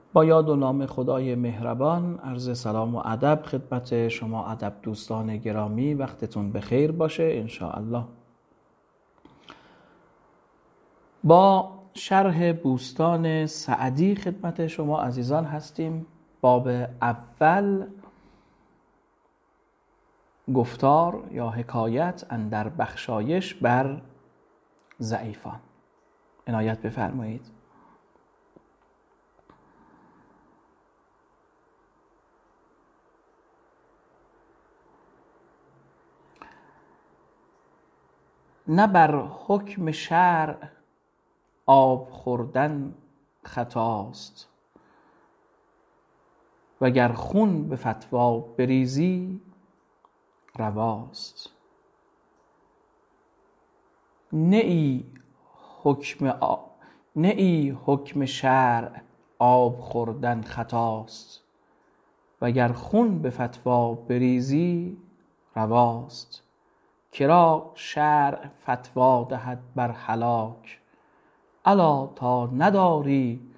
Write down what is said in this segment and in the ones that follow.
با یاد و نام خدای مهربان، عرض سلام و ادب خدمت شما ادب دوستان گرامی. وقتتون بخیر باشه انشاءالله. با شرح بوستان سعدی خدمت شما عزیزان هستیم. باب اول، گفتار یا حکایت اندر بخشایش بر ضعیفان. عنایت بفرمایید. نه بر حکم شرع آب خوردن خطاست، وگر خون به فتوی بریزی رواست. نه ای حکم شرع آب خوردن خطاست، وگر خون به فتوی بریزی رواست. کرا شرع فتوی دهد بر هلاک، الا تا نداری.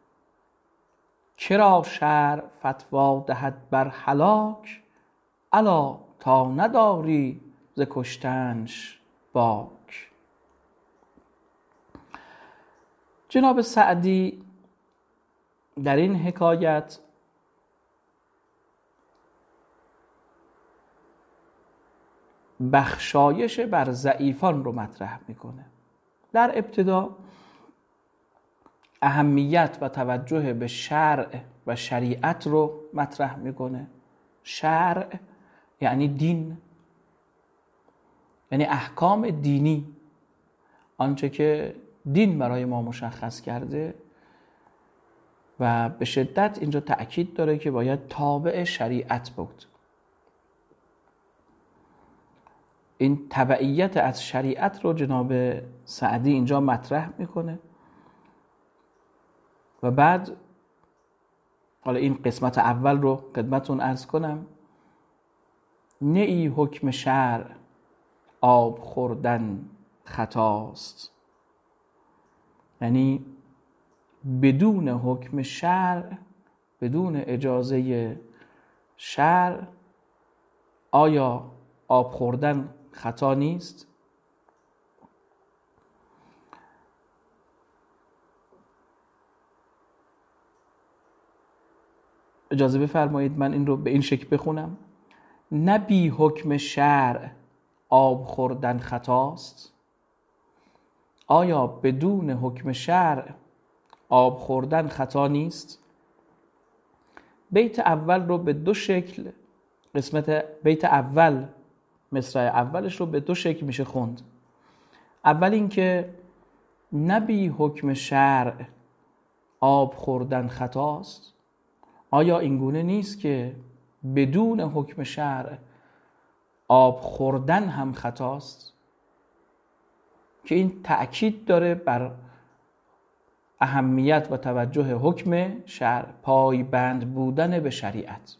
کرا شرع فتوی دهد بر هلاک، الا تا نداری ز کشتنش باک. جناب سعدی در این حکایت بخشایش بر ضعیفان رو مطرح میکنه. در ابتدا اهمیت و توجه به شرع و شریعت رو مطرح میکنه. شرع یعنی دین، یعنی احکام دینی، آنچه که دین برای ما مشخص کرده و به شدت اینجا تأکید داره که باید تابع شریعت بود. این تبعیت از شریعت رو جناب سعدی اینجا مطرح میکنه و بعد حالا این قسمت اول رو خدمتتون عرض کنم. نه ای حکم شرع آب خوردن خطاست، یعنی بدون حکم شرع، بدون اجازه شرع آیا آب خوردن خطا نیست؟ اجازه بفرمایید من این رو به این شکل بخونم. نه بی حکم شرع آب خوردن خطاست، آیا بدون حکم شرع آب خوردن خطا نیست؟ بیت اول رو به دو شکل، قسمت بیت اول مصرع اولش رو به دو شکل میشه خوند. اول این که نه بی حکم شرع آب خوردن خطاست، آیا اینگونه نیست که بدون حکم شرع آب خوردن هم خطاست؟ که این تأکید داره بر اهمیت و توجه حکم شرع، پایبند بودن به شریعت.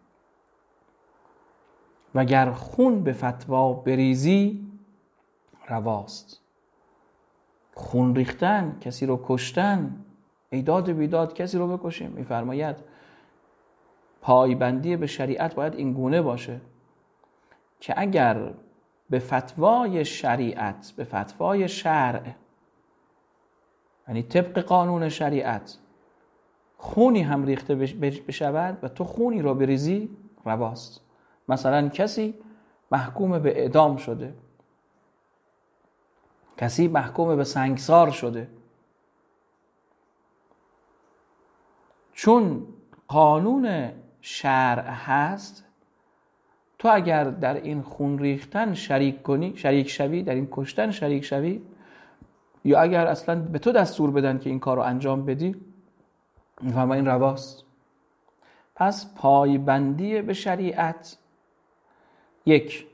وگر خون به فتوی بریزی رواست. خون ریختن، کسی رو کشتن، ایداد بیداد کسی رو بکشیم، میفرماید پایبندی به شریعت باید این گونه باشه که اگر به فتوای شریعت، به فتوای شرع، یعنی طبق قانون شریعت خونی هم ریخته بشود و تو خونی رو بریزی رواست. مثلا کسی محکوم به اعدام شده، کسی محکوم به سنگسار شده، چون قانون شرع هست، تو اگر در این خون ریختن شریک شوی، در این کشتن شریک شوی، یا اگر اصلا به تو دستور بدن که این کار رو انجام بدی، میفهمه این رواست. پس پایبندی به شریعت، یک،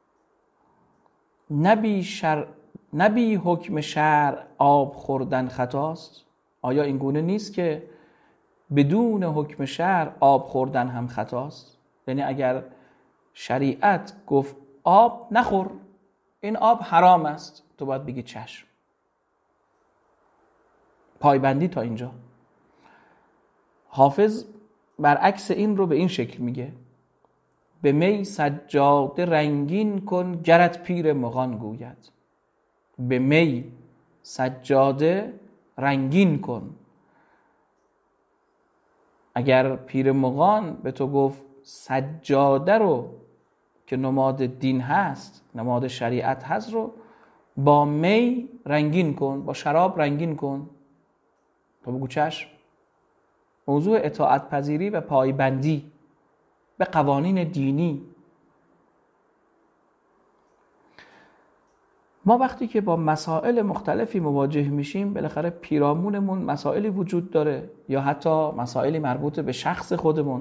نبی حکم شرع آب خوردن خطاست. آیا این گونه نیست که بدون حکم شرع آب خوردن هم خطاست؟ یعنی اگر شریعت گفت آب نخور، این آب حرام است، تو باید بگی چشم. پایبندی تا اینجا. حافظ برعکس این رو به این شکل میگه: به می سجاده رنگین کن گرت پیر مغان گوید. به می سجاده رنگین کن. اگر پیر مغان به تو گفت سجاده رو که نماد دین هست، نماد شریعت هست، رو با می رنگین کن، با شراب رنگین کن، تو بگو چشم. موضوع اطاعت پذیری و پایبندی به قوانین دینی. ما وقتی که با مسائل مختلفی مواجه میشیم، بالاخره پیرامونمون مسائلی وجود داره، یا حتی مسائلی مربوط به شخص خودمون.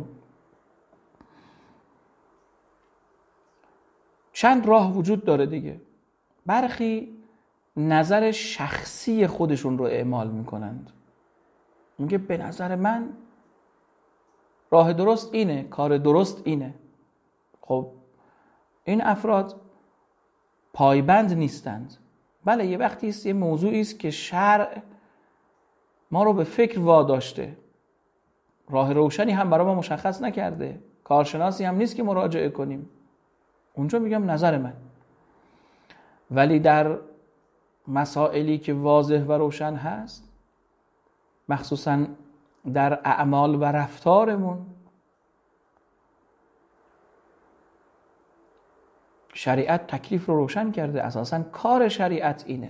چند راه وجود داره دیگه. برخی نظر شخصی خودشون رو اعمال میکنند، میگه به نظر من راه درست اینه، کار درست اینه. خب این افراد پایبند نیستند. بله، یه وقتی است، یه موضوعی است که شرع ما رو به فکر واداشته، راه روشنی هم برای ما مشخص نکرده، کارشناسی هم نیست که مراجعه کنیم، اونجا میگم نظر من. ولی در مسائلی که واضح و روشن هست، مخصوصا در اعمال و رفتارمون، شریعت تکلیف رو روشن کرده. اساساً کار شریعت اینه.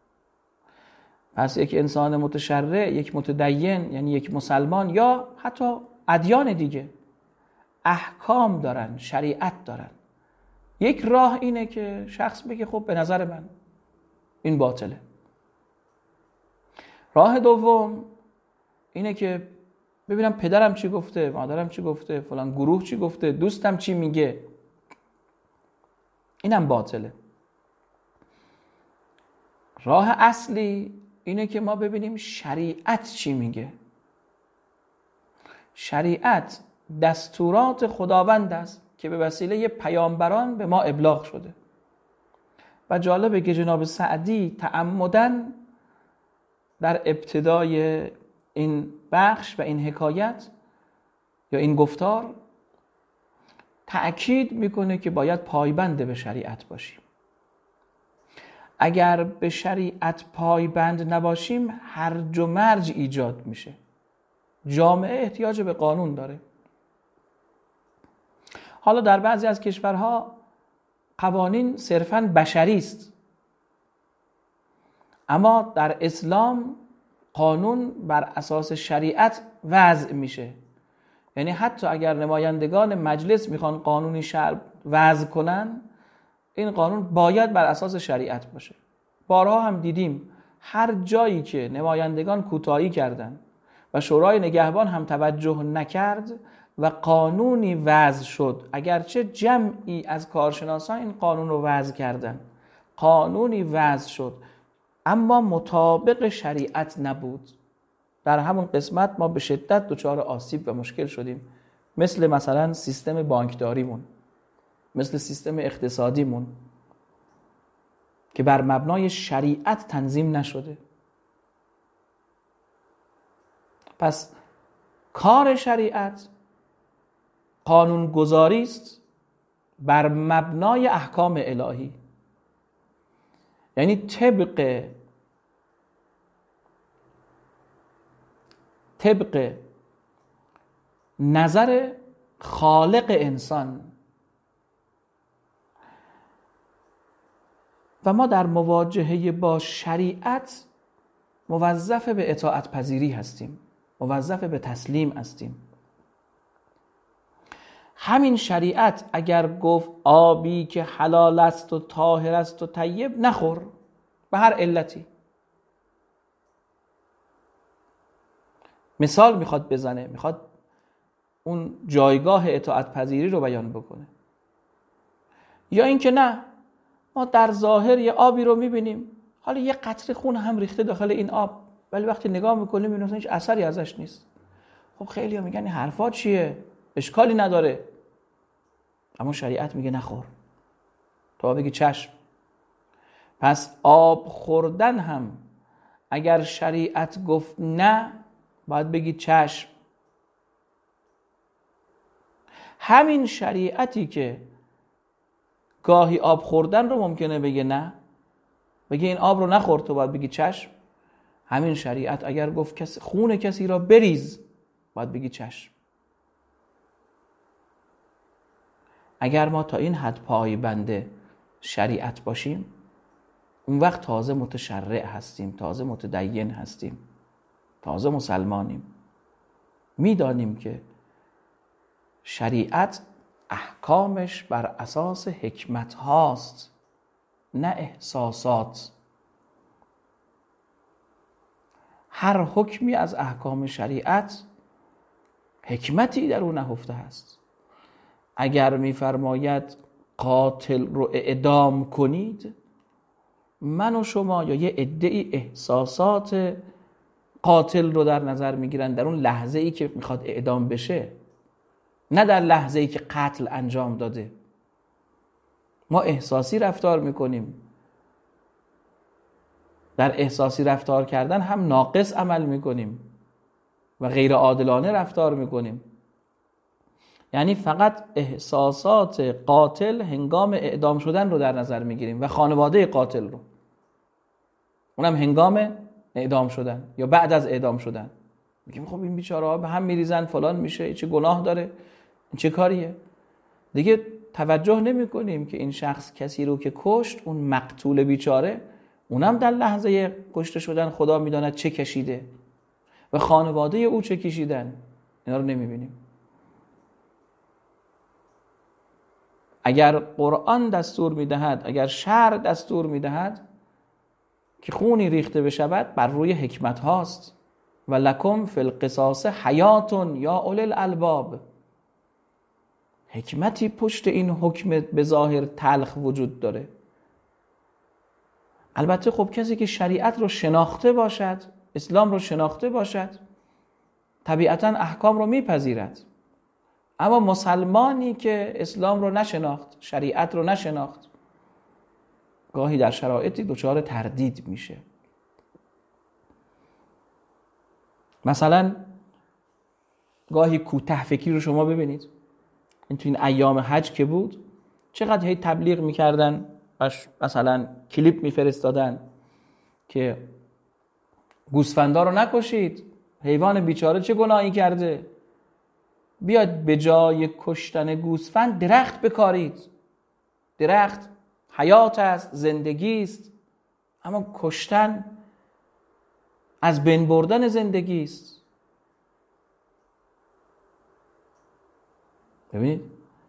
پس یک انسان متشرع، یک متدین، یعنی یک مسلمان، یا حتی ادیان دیگه، احکام دارن، شریعت دارن. یک راه اینه که شخص بگه خب به نظر من این باطله. راه دوم اینه که ببینم پدرم چی گفته، مادرم چی گفته، فلان گروه چی گفته، دوستم چی میگه، اینم باطله. راه اصلی اینه که ما ببینیم شریعت چی میگه. شریعت دستورات خداوند است که به وسیله پیامبران به ما ابلاغ شده. و جالبه که جناب سعدی تعمداً در ابتدای این بخش و این حکایت یا این گفتار تأکید میکنه که باید پایبند به شریعت باشیم. اگر به شریعت پایبند نباشیم، هرج و مرج ایجاد میشه. جامعه احتیاج به قانون داره. حالا در بعضی از کشورها قوانین صرفاً بشری است، اما در اسلام قانون بر اساس شریعت وضع میشه. یعنی حتی اگر نمایندگان مجلس میخوان قانونی شرع وضع کنن، این قانون باید بر اساس شریعت باشه. بارها هم دیدیم هر جایی که نمایندگان کوتاهی کردند و شورای نگهبان هم توجه نکرد و قانونی وضع شد، اگرچه جمعی از کارشناسان این قانون رو وضع کردند، قانونی وضع شد اما مطابق شریعت نبود، در همون قسمت ما به شدت دچار آسیب و مشکل شدیم. مثلا سیستم بانکداریمون، مثل سیستم اقتصادیمون که بر مبنای شریعت تنظیم نشده. پس کار شریعت قانونگذاری است بر مبنای احکام الهی، یعنی طبق نظر خالق انسان. و ما در مواجهه با شریعت موظف به اطاعت پذیری هستیم، موظف به تسلیم هستیم. همین شریعت اگر گفت آبی که حلال است و طاهر است و طیب نخور، به هر علتی، مثال میخواد بزنه، میخواد اون جایگاه اطاعت پذیری رو بیان بکنه. یا اینکه نه، ما در ظاهر یه آبی رو میبینیم، حالا یه قطره خون هم ریخته داخل این آب، ولی وقتی نگاه میکنیم میبینیم هیچ اثری ازش نیست. خب خیلی ها میگن این حرفا چیه؟ اشکالی نداره. اما شریعت میگه نخور. تو بگی چشم. پس آب خوردن هم اگر شریعت گفت نه، باید بگی چشم. همین شریعتی که گاهی آب خوردن رو ممکنه بگه نه، بگه این آب رو نخور، تو باید بگی چشم. همین شریعت اگر گفت خون کسی را بریز، باید بگی چشم. اگر ما تا این حد پایبند شریعت باشیم، اون وقت تازه متشرع هستیم، تازه متدین هستیم، تازه مسلمانیم. میدانیم که شریعت احکامش بر اساس حکمت هاست، نه احساسات. هر حکمی از احکام شریعت حکمتی در او نهفته است. اگر می‌فرماید قاتل رو اعدام کنید، من و شما یا یه عده‌ای احساسات قاتل رو در نظر میگیرن در اون لحظه‌ای که میخواد اعدام بشه، نه در لحظه‌ای که قتل انجام داده. ما احساسی رفتار میکنیم. در احساسی رفتار کردن هم ناقص عمل میکنیم و غیر عادلانه رفتار میکنیم. یعنی فقط احساسات قاتل هنگام اعدام شدن رو در نظر میگیریم و خانواده قاتل رو، اونم هنگام اعدام شدن یا بعد از اعدام شدن. میگیم خب این بیچاره ها به هم میریزن، فلان میشه، چه گناه داره، این چه کاریه؟ دیگه توجه نمی کنیم که این شخص کسی رو که کشت، اون مقتول بیچاره، اونم در لحظه کشته شدن خدا میداند چه کشیده و خانواده او چه کشیدن. اینا رو نمیبینیم. اگر قرآن دستور میدهد، اگر شرع دستور میدهد که خونی ریخته بشود، بر روی حکمت هاست. و لکم فی القصاص حیات یا اولی الالباب. حکمتی پشت این حکم به ظاهر تلخ وجود داره. البته خب کسی که شریعت رو شناخته باشد، اسلام رو شناخته باشد، طبیعتاً احکام رو میپذیرد. اما مسلمانی که اسلام رو نشناخت، شریعت رو نشناخت، گاهی در شرایطی دچار تردید میشه. مثلا گاهی کوته فکری رو شما ببینید. این تو این ایام حج که بود، چقدر هی تبلیغ میکردن، مثلا کلیپ میفرستادن که گوسفندا رو نکشید، حیوان بیچاره چه گناهی کرده، بیاد به جای کشتن گوسفند درخت بکارید. درخت حیات است، زندگی است، اما کشتن از بین بردن زندگی است. ببینید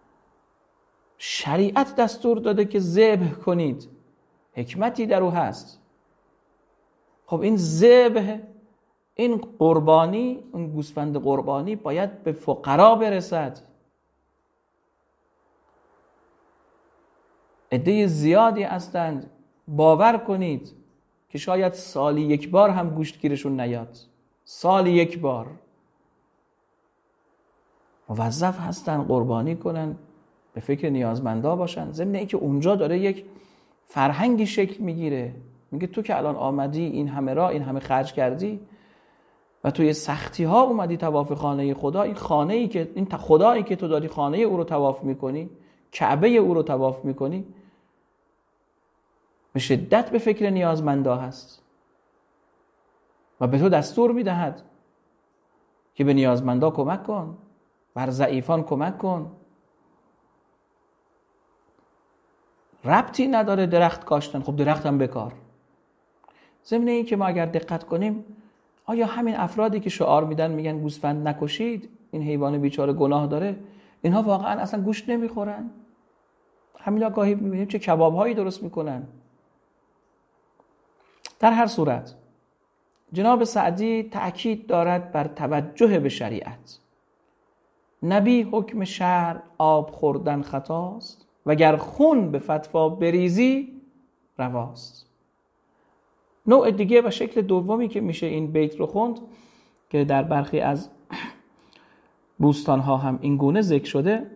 شریعت دستور داده که ذبح کنید، حکمتی در او هست. خب این ذبح، این قربانی، اون گوسفند قربانی باید به فقرا برسد. عده زیادی هستند، باور کنید، که شاید سالی یک بار هم گوشت گیرشون نیاد. سالی یک بار موظف هستن قربانی کنن، به فکر نیازمندا باشن. ضمن اینکه اونجا داره یک فرهنگی شکل میگیره. میگه تو که الان آمدی این همه راه، این همه خرج کردی و توی سختی ها اومدی طواف خانه خدا، این خانه‌ای که، این خدایی که تو داری خانه او رو طواف میکنی، کعبه او رو طواف میکنی، به شدت به فکر نیازمندا هست و به تو دستور میدهد که به نیازمندا کمک کن، بر ضعیفان کمک کن. ربطی نداره درخت کاشتن، خب درخت هم بکار. ضمن این که ما اگر دقت کنیم، آیا همین افرادی که شعار میدن میگن گوسفند نکشید، این حیوان بیچاره گناه داره، اینها واقعا اصلا گوشت نمیخورن؟ همینا گاهی میبینیم چه کباب هایی درست میکنن. در هر صورت جناب سعدی تأکید دارد بر توجه به شریعت. نبی حکم شرع آب خوردن خطاست، وگر خون به فتوا بریزی رواست. نوع دیگه و شکل دومی که میشه این بیت رو خوند، که در برخی از بوستانها هم این گونه ذکر شده،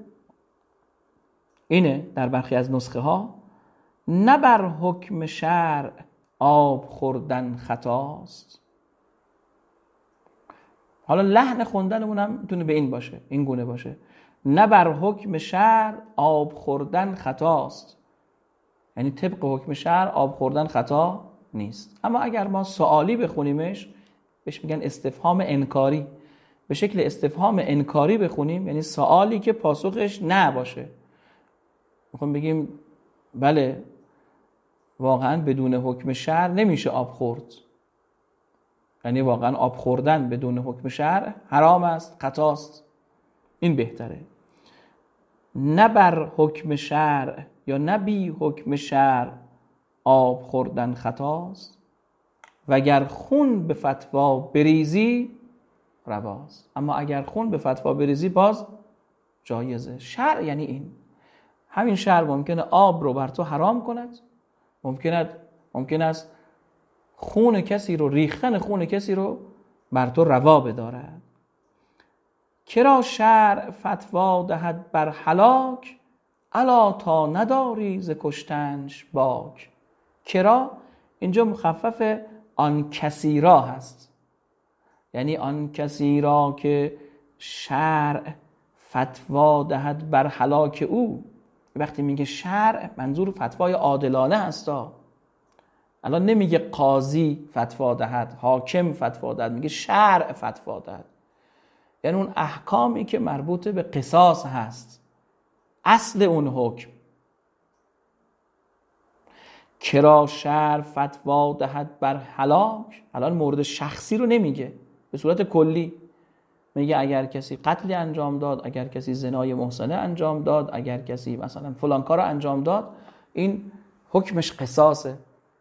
اینه در برخی از نسخه ها: نه بر حکم شرع آب خوردن خطاست. حالا لحن خوندنمون هم میتونه به این باشه، این گونه باشه: نه بر حکم شرع آب خوردن خطاست. یعنی طبق حکم شرع آب خوردن خطا نیست. اما اگر ما سوالی بخونیمش، بهش میگن استفهام انکاری، به شکل استفهام انکاری بخونیم، یعنی سوالی که پاسخش نه باشه. میخوام بگیم بله واقعا بدون حکم شرع نمیشه آب خورد، یعنی واقعا آب خوردن بدون حکم شرع حرام است، خطاست. این بهتره. نه بر حکم شرع یا نه بی حکم شرع آب خوردن خطاست، وگر خون به فتوا بریزی رواست. اما اگر خون به فتوا بریزی باز جایزه. شرع یعنی این. همین شرع ممکنه آب رو بر تو حرام کند، ممکن است خون کسی رو، ریختن خون کسی رو بر تو روا بدارد. کرا شرع فتوا دهد بر هلاک، الا تا نداری ز کشتنش باک. کرا اینجا مخفف آن کسی را هست، یعنی آن کسی را که شرع فتوا دهد بر هلاک او. وقتی میگه شرع منظور فتوای عادلانه هستا. الان نمیگه قاضی فتوا دهد، حاکم فتوا دهد، میگه شرع فتوا دهد، یعنی اون احکامی که مربوط به قصاص هست، اصل اون حکم. کرا شرع فتوا دهد بر هلاک، الان مورد شخصی رو نمیگه، به صورت کلی میگه اگر کسی قتلی انجام داد، اگر کسی زنای محصنه انجام داد، اگر کسی مثلا فلان کار رو انجام داد، این حکمش قصاصه.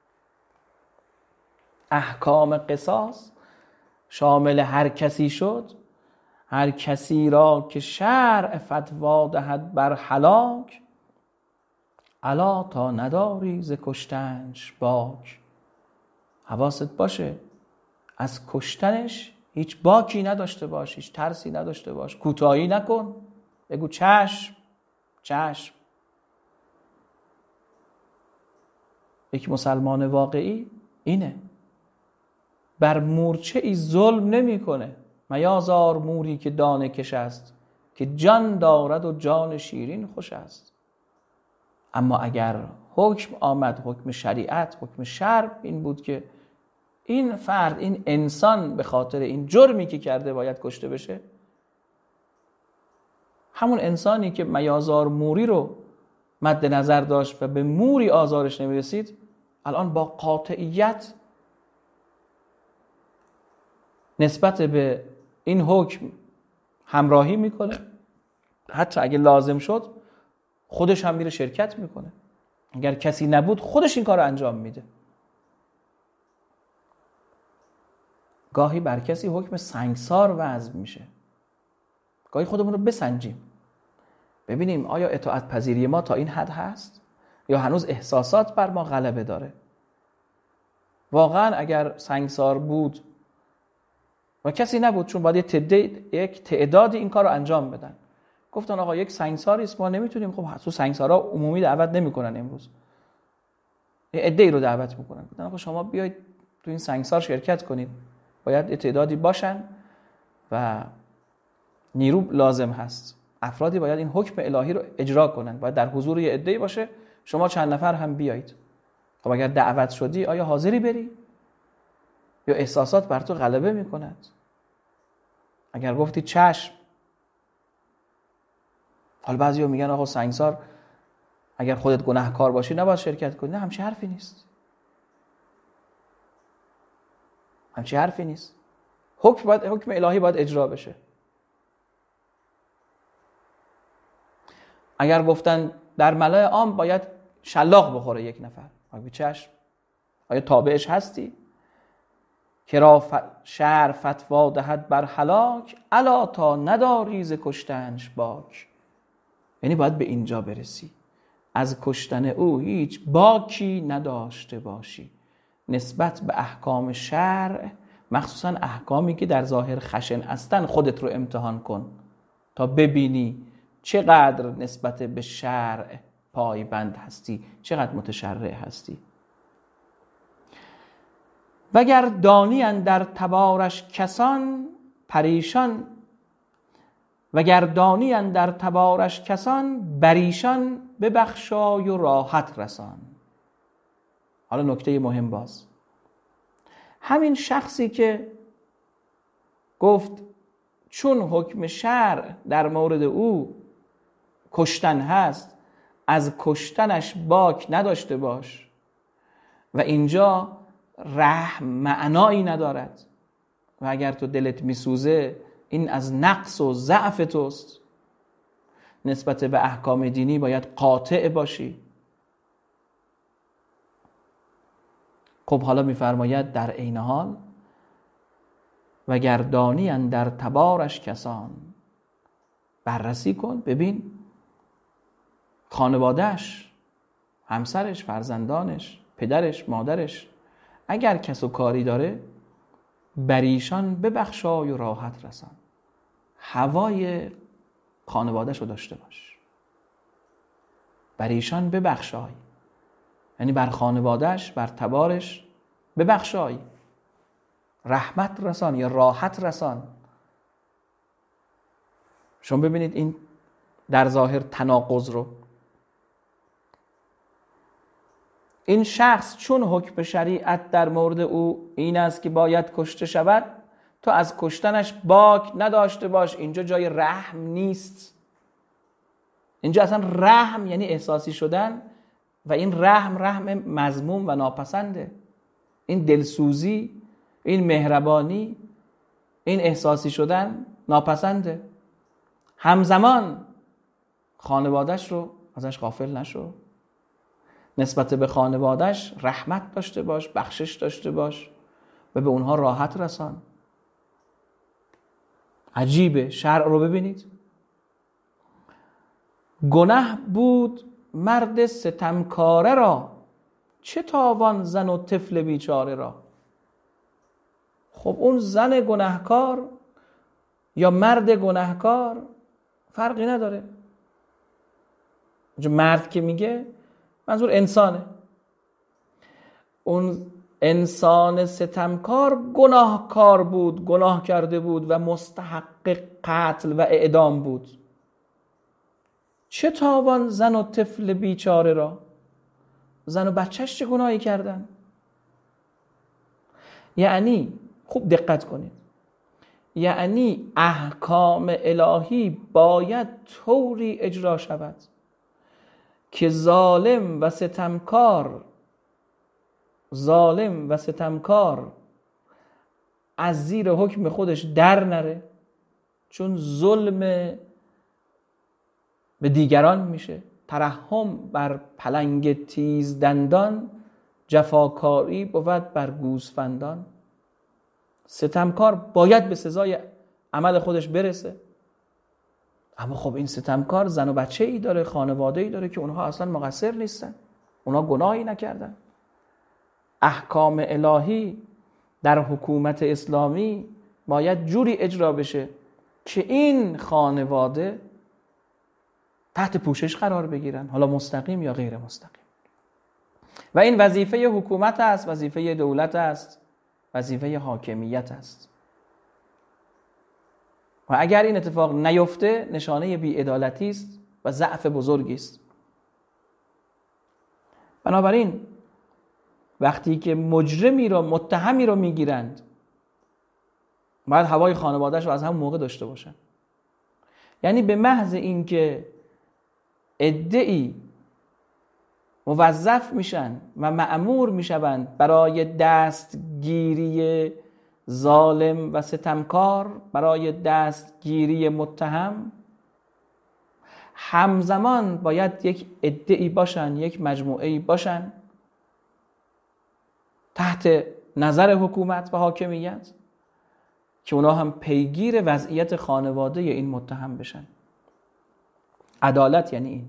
احکام قصاص شامل هر کسی شد. هر کسی را که شرع فتوا دهد بر هلاک، الا تا نداری ز کشتنش باک. حواست باشه از کشتنش هیچ باکی نداشته باش، هیچ ترسی نداشته باش، کوتاهی نکن، بگو چشم چشم. یک مسلمان واقعی اینه، بر مورچه ای ظلم نمی کنه. میازار موری که دانه کش است، که جان دارد و جان شیرین خوش است. اما اگر حکم آمد، حکم شریعت، حکم شرع این بود که این فرد، این انسان به خاطر این جرمی که کرده باید کشته بشه، همون انسانی که میازار موری رو مد نظر داشت و به موری آزارش نمیرسید، الان با قاطعیت نسبت به این حکم همراهی میکنه، حتی اگه لازم شد خودش هم میره شرکت میکنه. اگر کسی نبود خودش این کار رو انجام میده. گاهی بر کسی حکم سنگسار وضع میشه. گاهی خودمون رو بسنجیم ببینیم آیا اطاعت پذیری ما تا این حد هست یا هنوز احساسات بر ما غلبه داره. واقعا اگر سنگسار بود و کسی نبود، چون باید یک تعدادی این کار رو انجام بدن، گفتن آقا یک سنگساری است، ما نمیتونیم، خب تو سنگسارا عمومی دعوت نمیکنن، امروز یه عده‌ای رو دعوت میکنن، گفتن آقا شما بیاید تو این سنگسار شرکت کنید، باید تعدادی باشن و نیرو لازم هست، افرادی باید این حکم الهی رو اجرا کنن، باید در حضور یه عده‌ای باشه، شما چند نفر هم بیایید. خب اگر دعوت شدی آیا حاضری بری یا احساسات بر تو غلبه میکند؟ اگر گفتی چشم، حالا بعضی‌ها میگن آقا سنگسار اگر خودت گناهکار باشی نباید شرکت کنی. نه، همچین حرفی نیست. همچین حرفی نیست. حکم الهی باید اجرا بشه. اگر گفتن در ملأ عام باید شلاق بخوره یک نفر، آیا چشم؟ آیا تابعش هستی؟ کرا شرع فتوا دهد بر هلاک، الا تا نداری ز کشتنش باک. یعنی باید به اینجا برسی، از کشتن او هیچ باکی نداشته باشی. نسبت به احکام شرع، مخصوصا احکامی که در ظاهر خشن هستن، خودت رو امتحان کن تا ببینی چقدر نسبت به شرع پایبند هستی، چقدر متشرع هستی. وگر دانی اندر تبارش کسان، پریشان وگر اندر تبارش کسان، بریشان ببخشای و راحت رسان. حالا نکته مهم باز، همین شخصی که گفت چون حکم شرع در مورد او کشتن هست، از کشتنش باک نداشته باش و اینجا رحم معنایی ندارد و اگر تو دلت میسوزه این از نقص و ضعف توست. نسبت به احکام دینی باید قاطع باشی. خب حالا میفرماید در عین حال وگر اندر تبارش کسان، بررسی کن ببین خانوادهش، همسرش، فرزندانش، پدرش، مادرش، اگر کس و کاری داره بریشان ببخشای و راحت رسان. هوای خانوادهش رو داشته باش. بریشان ببخشای یعنی بر خانوادهش، بر تبارش ببخشای، رحمت رسان یا راحت رسان. شما ببینید این در ظاهر تناقض رو. این شخص چون حکم شریعت در مورد او این است که باید کشته شود، تو از کشتنش باک نداشته باش. اینجا جای رحم نیست. اینجا اصلا رحم یعنی احساسی شدن و این رحم مذموم و ناپسنده. این دلسوزی، این مهربانی، این احساسی شدن ناپسنده. همزمان خانوادهش رو ازش غافل نشو. نسبت به خانوادهش رحمت داشته باش، بخشش داشته باش و به اونها راحت رسان. عجیبه. شرع رو ببینید. گناه بود مرد ستمکاره را، چه تاوان زن و طفل بیچاره را. خب اون زن گناهکار یا مرد گناهکار فرقی نداره. مرد که میگه منظور انسانه. اون انسان ستمکار گناهکار بود، گناه کرده بود و مستحق قتل و اعدام بود. چه تاوان زن و طفل بیچاره را. زن و بچهش چه گناهی کردن؟ یعنی خوب دقت کنید، یعنی احکام الهی باید طوری اجرا شود که ظالم و ستمکار از زیر حکم خودش در نره، چون ظلم به دیگران میشه. ترحم بر پلنگ تیز دندان، جفاکاری بود بر گوسفندان. ستمکار باید به سزای عمل خودش برسه. اما خب این ستمکار زن و بچه ای داره، خانواده ای داره که اونها اصلا مقصر نیستن، اونها گناهی نکردن. احکام الهی در حکومت اسلامی باید جوری اجرا بشه که این خانواده تحت پوشش قرار بگیرن، حالا مستقیم یا غیر مستقیم. و این وظیفه حکومت است، وظیفه دولت است، وظیفه حاکمیت است. و اگر این اتفاق نیفته نشانه بی‌عدالتی است و ضعف بزرگی است. بنابراین وقتی که مجرمی رو، متهمی رو میگیرند، باید هوای خانواده‌اش رو از همون موقع داشته باشن. یعنی به محض اینکه عده‌ای موظف میشن و مأمور میشوند برای دستگیری ظالم و ستمکار، برای دستگیری متهم، همزمان باید یک عده‌ای باشن، یک مجموعه‌ای باشن تحت نظر حکومت و حاکمیت که اونا هم پیگیر وضعیت خانواده این متهم بشن. عدالت یعنی این.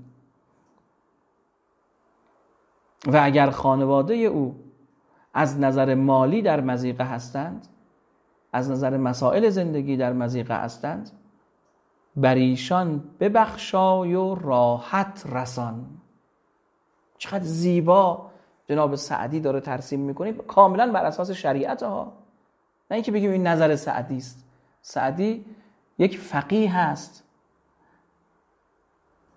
و اگر خانواده او از نظر مالی در مضیقه هستند، از نظر مسائل زندگی در مضیقه هستند، بر ایشان ببخشای و راحت رسان. چقدر زیبا جناب سعدی داره ترسیم میکنه، کاملا بر اساس شریعت ها، نه اینکه بگیم این نظر سعدی است. سعدی یک فقیه هست،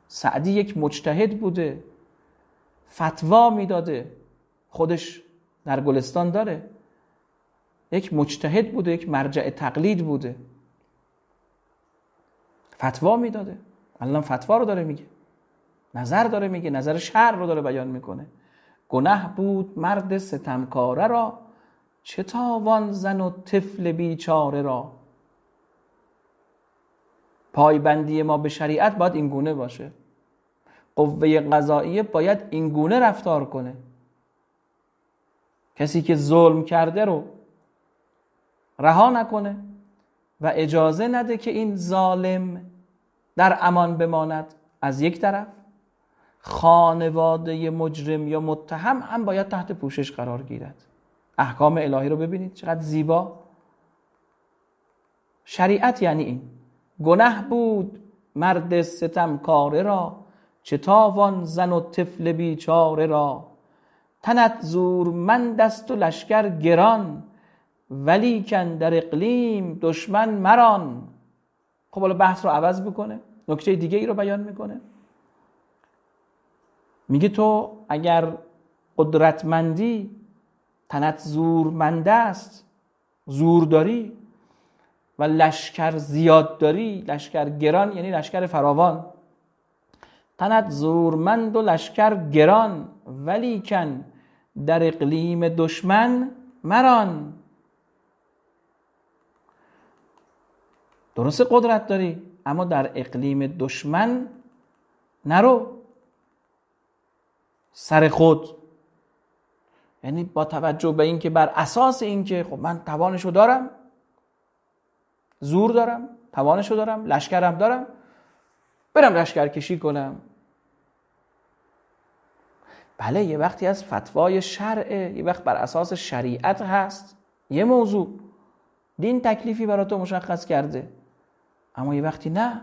سعدی یک مجتهد بوده، فتوا میداده، خودش در گلستان داره، یک مجتهد بوده، یک مرجع تقلید بوده، فتوا میداده. الان فتوا رو داره میگه، نظر داره میگه، نظر شرع رو داره بیان میکنه. گنه بود مرد ستمکاره را، چه تاوان زن و طفل بیچاره را. پایبندی ما به شریعت باید این گونه باشه. قوه قضاییه باید این گونه رفتار کنه. کسی که ظلم کرده رو رها نکنه و اجازه نده که این ظالم در امان بماند. از یک طرف خانواده مجرم یا متهم هم باید تحت پوشش قرار گیرد. احکام الهی رو ببینید چقدر زیبا. شریعت یعنی این. گنه بود مرد ستمکاره را، چه تاوان زن و طفل بیچاره را. تنت زورمند است و لشکر گران، ولیکن در اقلیم دشمن مران. خب حالا بحث رو عوض بکنه، نکته دیگه ای رو بیان میکنه. میگه تو اگر قدرتمندی، تنت زورمند است، زور داری و لشکر زیاد داری، لشکر گران یعنی لشکر فراوان، تنت زورمند و لشکر گران، ولیکن در اقلیم دشمن مران. درست قدرت داری اما در اقلیم دشمن نرو سر خود. یعنی با توجه به اینکه بر اساس اینکه خب من توانشو دارم، زور دارم، توانشو دارم، لشکرم دارم، برم لشکر کشی کنم. بله یه وقتی از فتوای شرعه، یه وقت بر اساس شریعت هست، یه موضوع دین تکلیفی برای تو مشخص کرده، اما یه وقتی نه.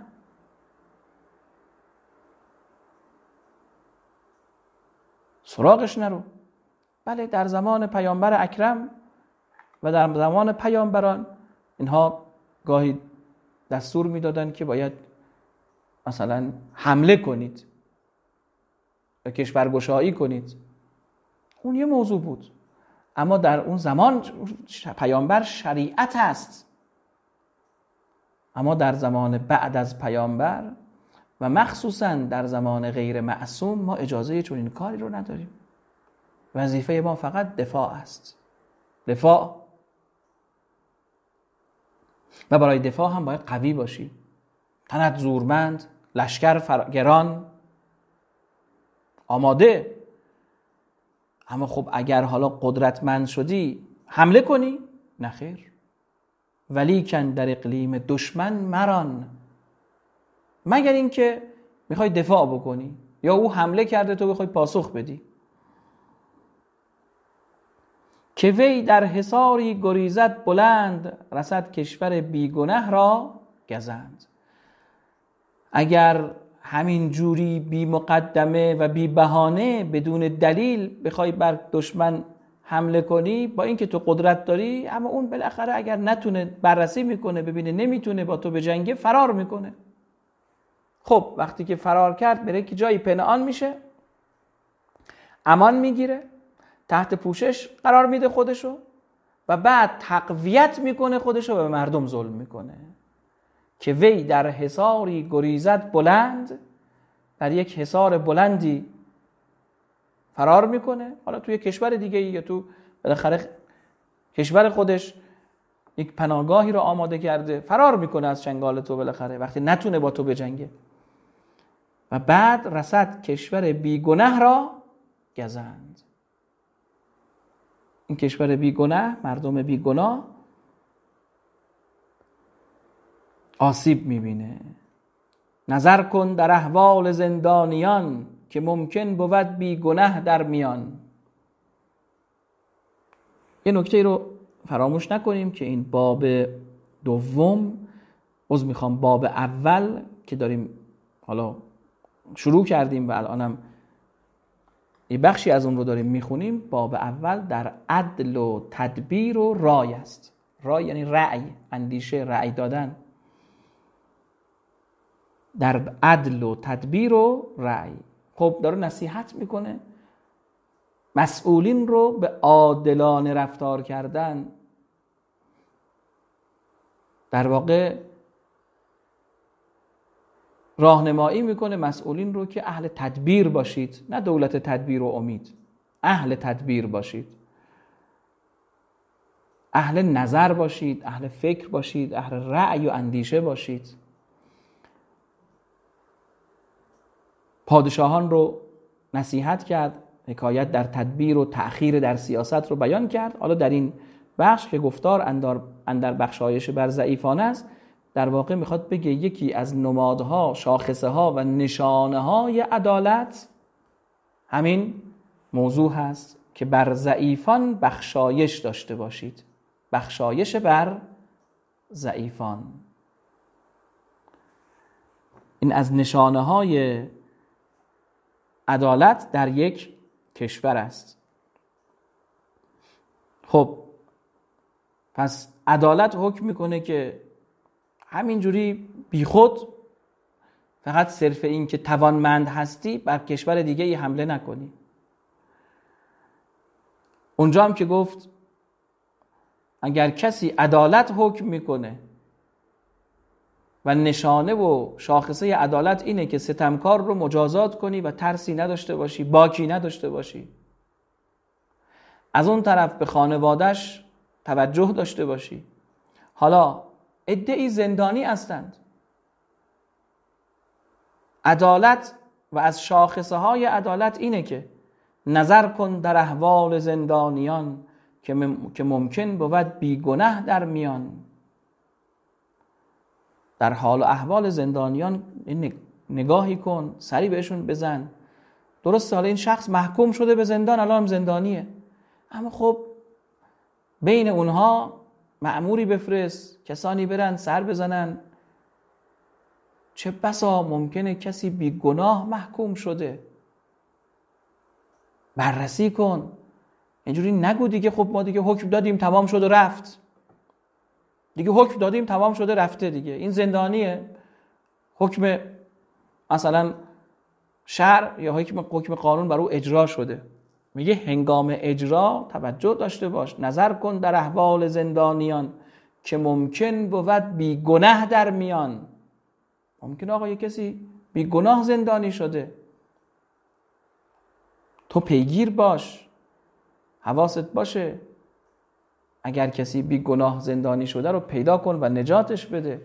سراغش نرو. بله در زمان پیامبر اکرم و در زمان پیامبران اینها گاهی دستور میدادن که باید مثلا حمله کنید یا کشورگشایی کنید، اون یه موضوع بود. اما در اون زمان پیامبر شریعت هست. اما در زمان بعد از پیامبر و مخصوصا در زمان غیر معصوم ما اجازه چنین کاری رو نداریم. وظیفه ما فقط دفاع است. دفاع. و برای دفاع هم باید قوی باشی. تنت زورمند، لشکر گران، آماده. اما خب اگر حالا قدرتمند شدی حمله کنی؟ نخیر. ولیکن در اقلیم دشمن مران. مگر اینکه میخوای دفاع بکنی یا او حمله کرده تو بخوای پاسخ بدی. که وی در حصاری گریزد بلند، رسد کشور بیگنه را گزند. اگر همین جوری بی مقدمه و بی بهانه بدون دلیل بخوای بر دشمن حمله کنی، با اینکه تو قدرت داری، اما اون بالاخره اگر نتونه بررسی میکنه، ببینه نمیتونه با تو بجنگه، فرار میکنه. خب وقتی که فرار کرد بره که جایی پنهان میشه، امان میگیره، تحت پوشش قرار میده خودشو و بعد تقویت میکنه خودشو و به مردم ظلم میکنه. که وی در حصاری گریزد بلند، در یک حصار بلندی فرار میکنه، حالا توی کشور دیگه یا تو بالاخره کشور خودش یک پناهگاهی رو آماده کرده، فرار میکنه از چنگال تو بالاخره وقتی نتونه با تو بجنگه. و بعد رسد کشور بیگنه را گزند. این کشور بیگنه، مردم بیگناه آسیب میبینه. نظر کن در احوال زندانیان، که ممکن بود بیگنه در میان. یه نکته رو فراموش نکنیم که این باب دوم، باب اول که داریم حالا شروع کردیم و الانم یه بخشی از اون رو داریم میخونیم، باب اول در عدل و تدبیر و رای است. رای یعنی رأی، اندیشه، رأی دادن. در عدل و تدبیر و رأی. خب داره نصیحت میکنه مسئولین رو به عادلانه رفتار کردن. در واقع راهنمایی میکنه مسئولین رو که اهل تدبیر باشید، نه دولت تدبیر و امید، اهل تدبیر باشید، اهل نظر باشید، اهل فکر باشید، اهل رأی و اندیشه باشید. پادشاهان رو نصیحت کرد، حکایت در تدبیر و تأخیر در سیاست رو بیان کرد. حالا در این بخش که گفتار اندر بخشایش بر ضعیفان است، در واقع میخواد بگه یکی از نمادها، شاخصه ها و نشانه های عدالت همین موضوع هست که بر ضعیفان بخشایش داشته باشید. بخشایش بر ضعیفان، این از نشانه های عدالت در یک کشور است. خب پس عدالت حکم میکنه که همینجوری بیخود فقط صرف این که توانمند هستی بر کشور دیگه ای حمله نکنی. اونجا هم که گفت اگر کسی عدالت حکم میکنه و نشانه و شاخصه عدالت اینه که ستمکار رو مجازات کنی و ترسی نداشته باشی، باکی نداشته باشی، از اون طرف به خانواده‌اش توجه داشته باشی. حالا عده‌ای زندانی هستند، عدالت و از شاخصه های عدالت اینه که نظر کن در احوال زندانیان که ممکن بود بی گناه در میان. در حال و احوال زندانیان نگاهی کن، سری بهشون بزن. درسته حالا این شخص محکوم شده به زندان، الان هم زندانیه، اما خب بین اونها مأموری بفرست، کسانی برن سر بزنن. چه بسا ممکنه کسی بی گناه محکوم شده، بررسی کن. اینجوری نگو دیگه خب ما دیگه حکم دادیم تمام شد و رفت، دیگه حکم دادیم تمام شده رفته دیگه، این زندانیه، حکم مثلا شرع یا حکم قانون بر او اجرا شده. میگه هنگام اجرا توجه داشته باش، نظر کن در احوال زندانیان که ممکن بود بی گناه در میان. ممکن آقا یه کسی بی گناه زندانی شده، تو پیگیر باش، حواست باشه، اگر کسی بی گناه زندانی شده رو پیدا کن و نجاتش بده.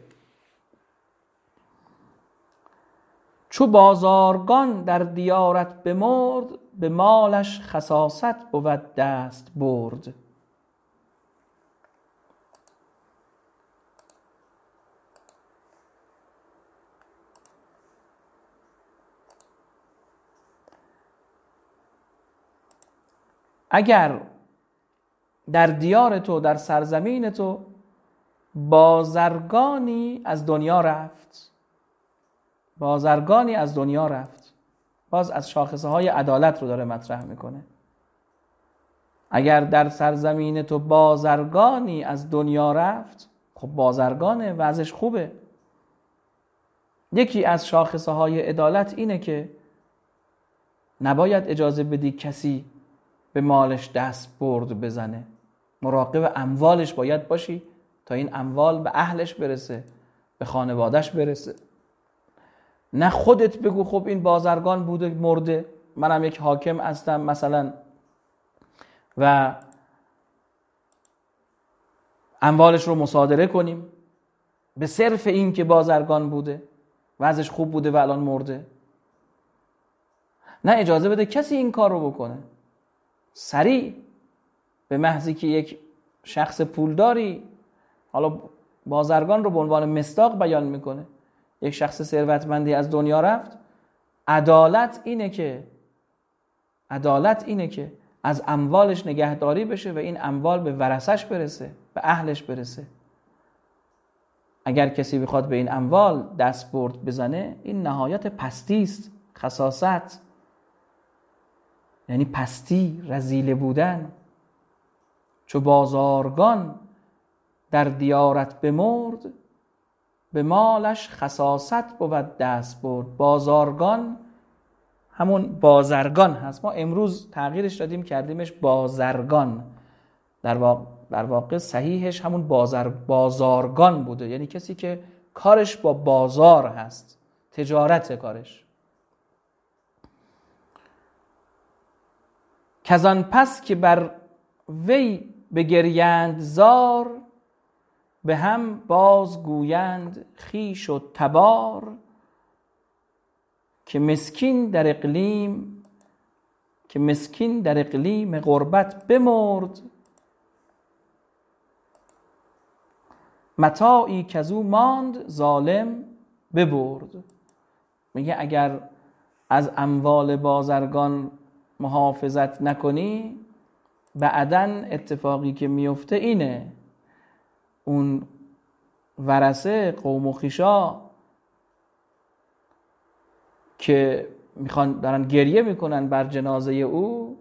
چو بازارگان در دیارت بمرد به مالش خساست بود دست برد. اگر در دیار تو، در سرزمین تو بازرگانی از دنیا رفت، بازرگانی از دنیا رفت، باز از شاخصه های عدالت رو داره مطرح میکنه. اگر در سرزمین تو بازرگانی از دنیا رفت، خب بازرگانه، وضعش خوبه. یکی از شاخصه های عدالت اینه که نباید اجازه بدی کسی به مالش دست برد بزنه، مراقب اموالش باید باشی تا این اموال به اهلش برسه، به خانوادهش برسه. نه خودت بگو خب این بازرگان بوده مرده، منم یک حاکم هستم مثلا و اموالش رو مصادره کنیم به صرف این که بازرگان بوده، وضعش خوب بوده و الان مرده. نه، اجازه بده کسی این کار رو بکنه، سریع به محضی که یک شخص پولداری، حالا بازرگان رو به عنوان مصداق بیان میکنه، یک شخص ثروتمندی از دنیا رفت، عدالت اینه که از اموالش نگهداری بشه و این اموال به ورثش برسه، به اهلش برسه. اگر کسی بخواد به این اموال دست برد بزنه، این نهایت پستی است، خساست، یعنی پستی، رذیله بودن. چو بازارگان در دیارت بمرد به مالش خساست بود دست برد. بازارگان همون بازرگان هست، ما امروز تغییرش دادیم کردیمش بازرگان. در واقع صحیحش همون بازارگان بوده، یعنی کسی که کارش با بازار هست، تجارت کارش. کزان پس که بر وی بگریند زار، به هم بازگویند خویش و تبار. که مسکین در اقلیم غربت بمرد، متاعی کزو ماند ظالم ببرد. میگه اگر از اموال بازرگان محافظت نکنی، بعدن اتفاقی که میفته اینه، اون ورثه قوم و خویشا که دارن گریه میکنن بر جنازه او،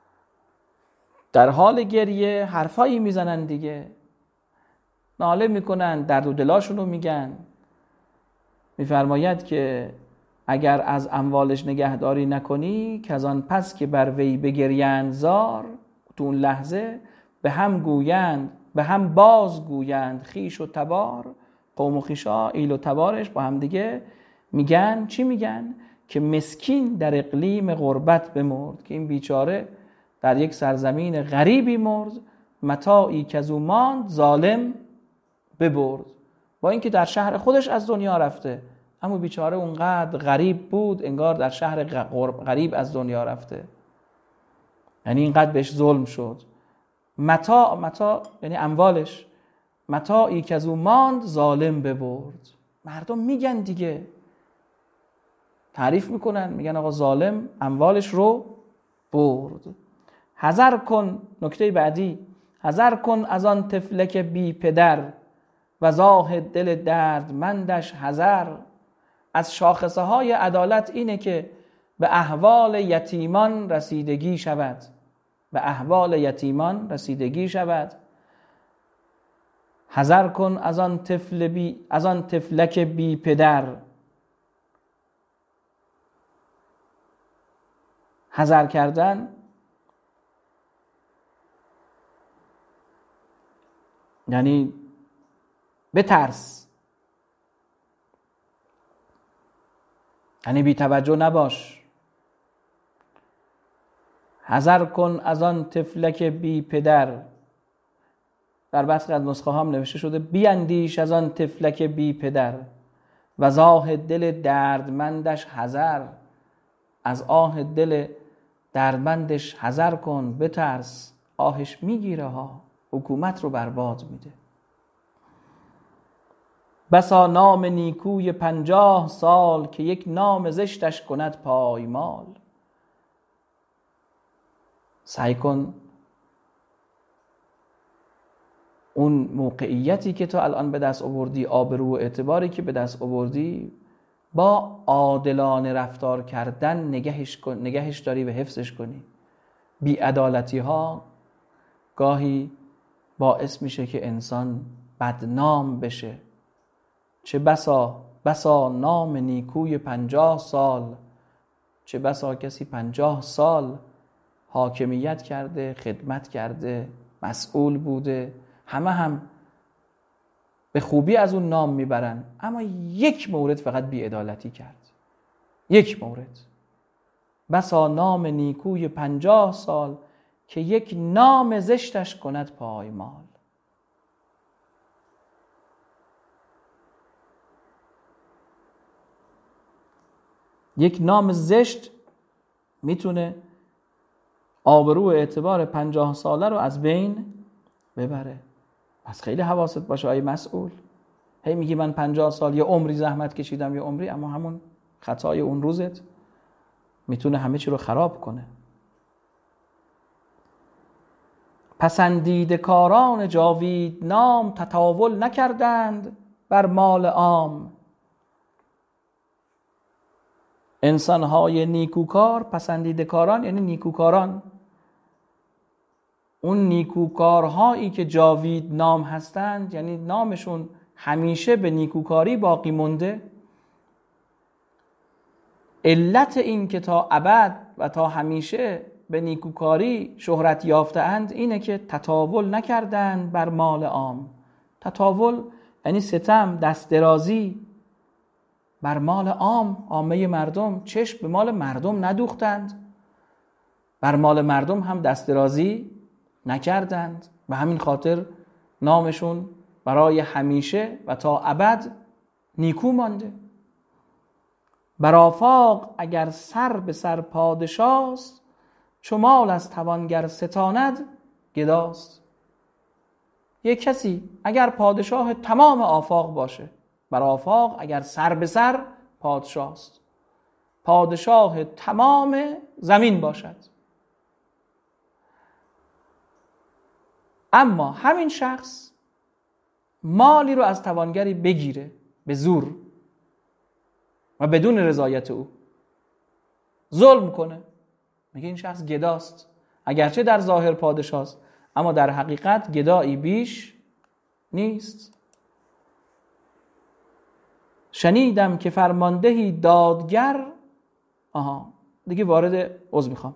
در حال گریه حرفایی میزنن دیگه، ناله میکنن، درد و دلاشونو میگن. میفرماید که اگر از اموالش نگهداری نکنی، کزان پس که بر وی بگریند زار، تو اون لحظه به هم بازگویند خویش و تبار. قوم و خویشا ایل و تبارش با هم دیگه میگن چی میگن؟ که مسکین در اقلیم غربت بمرد، که این بیچاره در یک سرزمین غریبی مرد. متاعی کزو ماند ظالم ببرد، با اینکه در شهر خودش از دنیا رفته، اما بیچاره اونقدر غریب بود انگار در شهر غریب از دنیا رفته، یعنی اینقدر بهش ظلم شد. متاع یعنی اموالش، متاعی کزو ماند ظالم ببرد. مردم میگن دیگه، تعریف میکنن، میگن آقا ظالم اموالش رو برد. حذر کن، نکته بعدی، حذر کن از آن طفلک بی پدر، و زاه دل دردمندش حذر. از شاخصه های عدالت اینه که به احوال یتیمان رسیدگی شود، به احوال یتیمان رسیدگی شود. حذر کن از آن طفلک بی پدر. حذر کردن یعنی بترس، یعنی بی توجه نباش. حذر کن از آن طفلک بی پدر. در برخی از نسخه هم نوشته شده بیاندیش از آن طفلک بی پدر، و زاه دل دردمندش حذر. از آه دل دردمندش حذر کن، بترس، آهش میگیره ها، حکومت رو برباد میده. بسا نام نیکوی 50 سال، که یک نام زشتش کند پایمال. سعی کن اون موقعیتی که تو الان به دست آوردی، آبرو و اعتباری که به دست آوردی، با عادلانه رفتار کردن نگهش داری و حفظش کنی. بی‌عدالتی ها گاهی باعث میشه که انسان بدنام بشه. چه بسا نام نیکوی 50 سال، چه بسا کسی 50 سال حاکمیت کرده، خدمت کرده، مسئول بوده، همه هم به خوبی از اون نام میبرن، اما یک مورد فقط بی‌عدالتی کرد، یک مورد. بسا نام نیکوی 50 سال، که یک نام زشتش کند پایمال. یک نام زشت میتونه آبرو و اعتبار 50 ساله رو از بین ببره. پس خیلی حواست باشه ای مسئول. هی میگی من 50 سال یه عمری زحمت کشیدم، یه عمری، اما همون خطای اون روزت میتونه همه چی رو خراب کنه. پسندیده کاران جاوید نام، تطاول نکردند بر مال عام. انسانهای نیکوکار، پسندیده کاران یعنی نیکوکاران، اون نیکوکارهایی که جاوید نام هستند، یعنی نامشون همیشه به نیکوکاری باقی مونده؟ علت این که تا ابد و تا همیشه به نیکوکاری شهرت یافته‌اند اینه که تطاول نکردند بر مال عام. تطاول یعنی ستم، دست درازی بر مال عام، عامه مردم. چشم به مال مردم ندوختند، بر مال مردم هم دست درازی نکردند. به همین خاطر نامشون برای همیشه و تا ابد نیکو مانده. بر آفاق اگر سر به سر پادشاست، چو مال از توانگر ستاند گداست. یک کسی اگر پادشاه تمام آفاق باشه، بر آفاق اگر سر به سر پادشاست، پادشاه تمام زمین باشد، اما همین شخص مالی رو از توانگری بگیره به زور و بدون رضایت او، ظلم کنه، میگه این شخص گداست. اگرچه در ظاهر پادشاست، اما در حقیقت گدایی بیش نیست. شنیدم که فرماندهی دادگر، دیگه وارد عذر میخوام،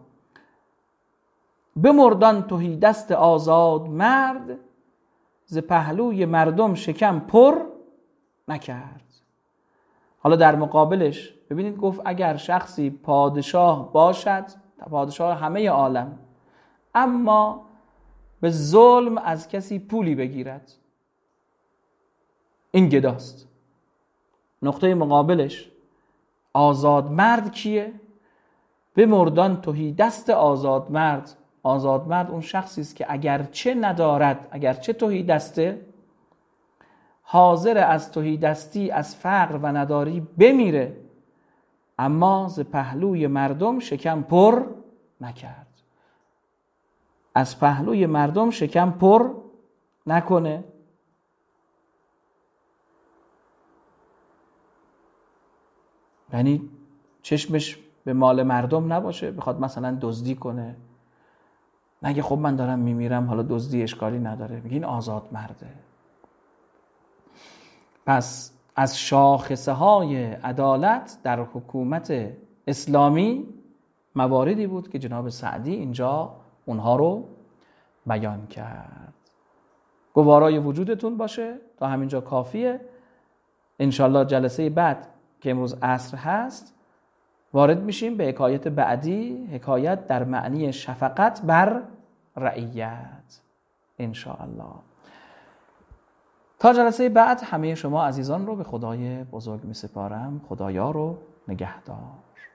بمردان تهی دست آزاد مرد، ز پهلوی مردم شکم پر نکرد. حالا در مقابلش ببینید گفت اگر شخصی پادشاه باشد، پادشاه همه عالم، اما به ظلم از کسی پولی بگیرد، این گداست. نقطه مقابلش آزاد مرد کیه؟ به مردان تهی دست آزاد مرد. آزاد مرد اون شخصی است که اگرچه ندارد، اگرچه تهی دسته، حاضر از تهی دستی، از فقر و نداری بمیره، اما ز پهلوی مردم شکم پر نکرد. از پهلوی مردم شکم پر نکنه. یعنی چشمش به مال مردم نباشه، بخواد مثلا دزدی کنه، نگه خب من دارم میمیرم، حالا دزدی اشکالی نداره، میگه این آزاد مرده. پس از شاخصه های عدالت در حکومت اسلامی مواردی بود که جناب سعدی اینجا اونها رو بیان کرد. گوارای وجودتون باشه، تا همینجا کافیه. انشالله جلسه بعد که امروز عصر هست وارد میشیم به حکایت بعدی، حکایت در معنی شفقت بر رعیت انشاءالله. تا جلسه بعد همه شما عزیزان رو به خدای بزرگ می سپارم. خدایا رو نگهدار.